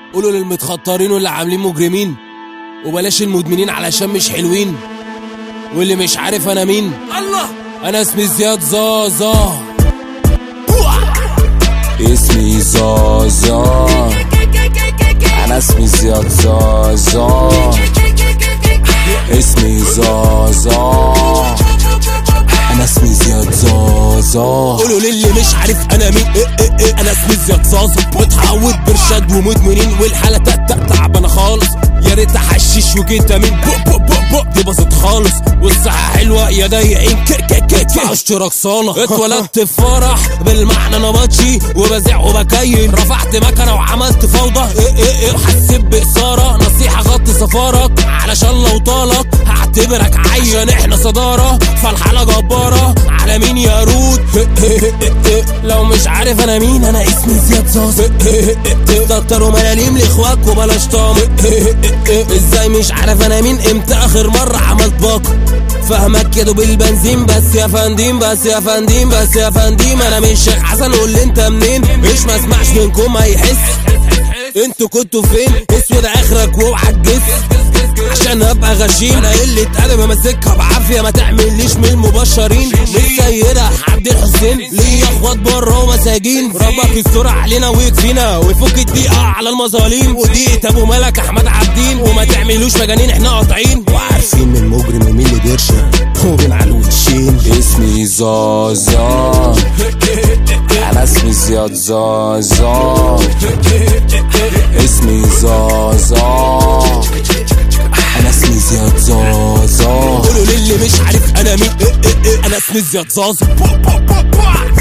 قولوا للمتخطرين واللي عاملين مجرمين، وبلاش المدمنين علشان مش حلوين. واللي مش عارف انا مين، الله انا اسمي زياد زازا. اسمي زازا، انا اسمي زياد زازا. اسمي زازا، انا اسمي زياد زازا. قولوا للي مش عارف انا مين، انا اسمي زياد زازا. متعود برشاد ومدمنين والحالة تعبانة خالص. يا ريت احشش وكيتامين دي باظت خالص. والصحة حلوة يا ضايعين اشتراك صالة. اتولدت في فرح بالمعنى نبطشي وبزع وبكيل. رفعت مكنة وعملت فوضى وحسيت بإثارة. نصيحة غطي سفارك علشان لو طالك هعتبرك عشان احنا صدارة فالحالة جبارة. على مين يا رود؟ لو مش عارف انا مين انا اسمي زياد زازا. دكتور ملاليم لاخواك وبلاش طام. ازاي مش عارف انا مين؟ امتى اخر مرة عملت باقة؟ فهمك يا دوب البنزين بس يا فنديم، بس يا فنديم، بس يا فنديم. انا مش شيخ حسن قول لي انت منين؟ مش ما اسمعش منكم هيحس. انتوا كنتوا فين؟ اسود اخرك واوعى تجس عشان ابقى غشيم. انا قلة ادب امسكها بعافية ما تعمليش من المبشرين. مش سيدة عبد الحسين ليا اخوات بره ومساجين. ربك يستر علينا ويكفينا ويفك الضيقة على المظاليم. وديقة ابو ملك احمد عابدين وما تعملوش مجانين احنا قاطعين. وعارفين من المجرم ومين اللي بيرشد ومين على الوشين. اسمي زازا، انا اسمي زياد زازا. اسمي زازا، انا اسمي زياد زازا. قولوا للي مش عارف انا مين، انا اسمي زياد زازا.